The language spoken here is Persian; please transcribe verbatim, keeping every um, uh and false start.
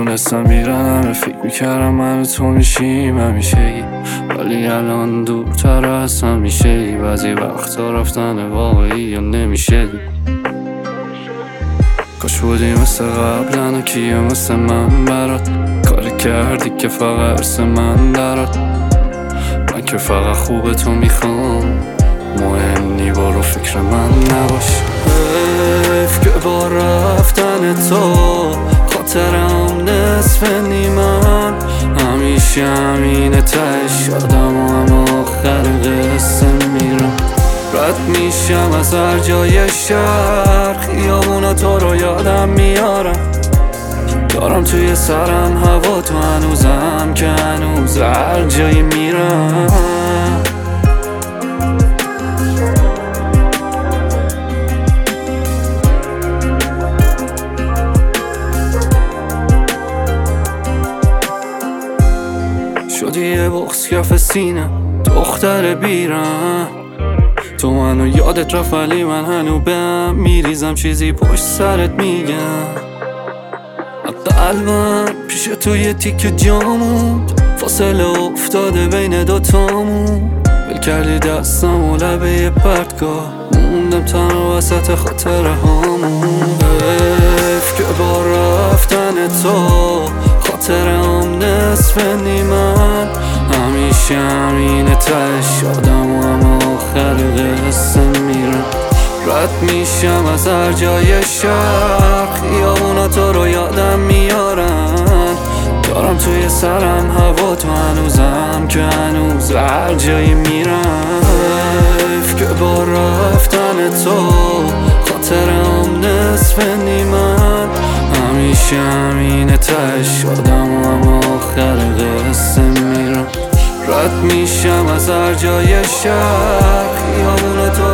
میدونستم میرن همه فکر میکردم من و تو میشیم همیشگی، ولی الان دورتر از همیشگی. بعضی وقتا رفتن واقعی یا نمیشه دی. کاش بودی مثل قبلن و کیه مثل من برات کاری کردی که فقط ارس من درات. من که فقط خوب تو میخوام، مهم نی برو فکر من نباش. حیف که با رفتن تو خاطرم نصف نیمن، همیشه همینه تش آدم و هم آخر قصه میرم. رد میشم از هر جای شهر، خیابونا تو رو یادم میارم. دارم توی سرم هوا تو هنوزم که هنوز هر جایی میرم. شدی یه بغض کف سینه دختر بیرم، تو منو یادت رفت ولی من هنو به هم میریزم. چیزی پشت سرت میگم، قلبم پیش تو یه تیکه جامود، فاصله افتاده بین دوتامون. ول کردی دستم و لبه یه پرتگاه، موندم تنها وسط خاطره هامون. حیف که با رفتن تو خاطرم نصف نیمن، همیشه همینه تش آدم و هم آخر قصه میرم. رد میشم از هر جای شهر، خیابونا تو رو یادم میارن. دارم توی سرم هوا تو هنوزم که هنوز هر جایی میرم. حیف که با رفتن تو خاطرم نصف نیمن، همیشه همینه تش آدم و هم آخر قصه میرم. رد میشم از هر جای شهر، خیابونا تو